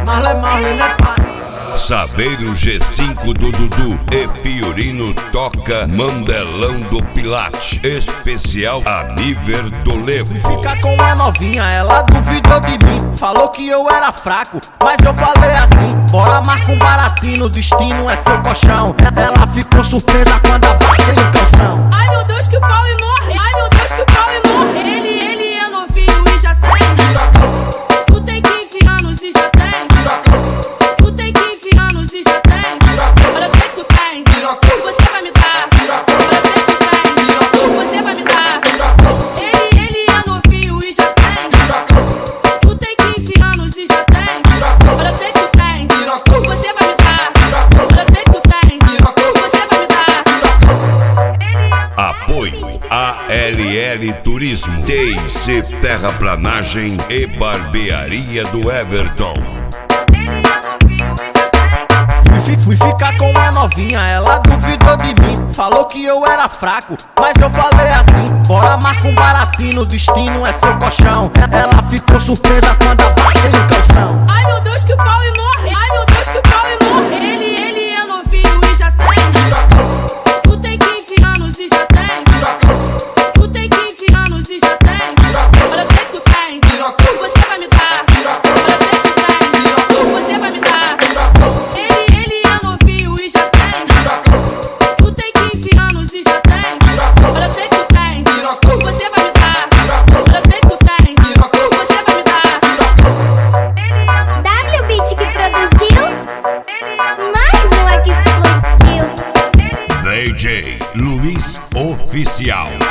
Marley, né, pai? Saveiro G5 do Dudu e Fiorino toca Mandelão do Pilate, especial Aniver do Levo. Fica com a novinha, ela duvidou de mim, falou que eu era fraco, mas eu falei assim: bora, marca um baratinho, o destino é seu colchão. Ela ficou surpresa quando abaixei o calção. Ai meu Deus, que o pau e morre. Ai meu Deus, que o pau e morre. Ele é novinho e já tem. Tu tem 15 anos e já tem. Tu tem 15 anos e já tem. Olha, eu sei que tu tem. Você vai me dar. Olha, eu sei que tu tem. Você vai me dar. Ele é novinho e já tem. Tu tem 15 anos e já tem. Olha, eu sei que tu tem. Você vai me dar. Olha, eu sei que tu tem. Você vai me dar. Apoio ALL Turismo, TIC Terraplanagem e Barbearia do Everton. Fui ficar com a novinha, ela duvidou de mim, falou que eu era fraco, mas eu falei assim: bora, marca um baratinho, o destino é seu colchão. Ela ficou surpresa quando abaixei o calção. Ai meu Deus, que o pau e morre. Ai meu Deus, que o pau e morre. Ele é novinho e já tem. Tu tem 15 anos e já tem. Tu tem 15 anos e já tem. Olha, eu sei que tu tem. Você vai me dar. Olha, eu sei que tu tem. Você vai me dar. Ele é novinho e já tem. Tu tem 15 anos e já tem. Olha, eu sei que tu tem. Você vai me dar. Olha, eu sei que tu tem. Você vai me dar. WBeat que produziu, mais um aqui explodiu. DJ Luiz Oficial.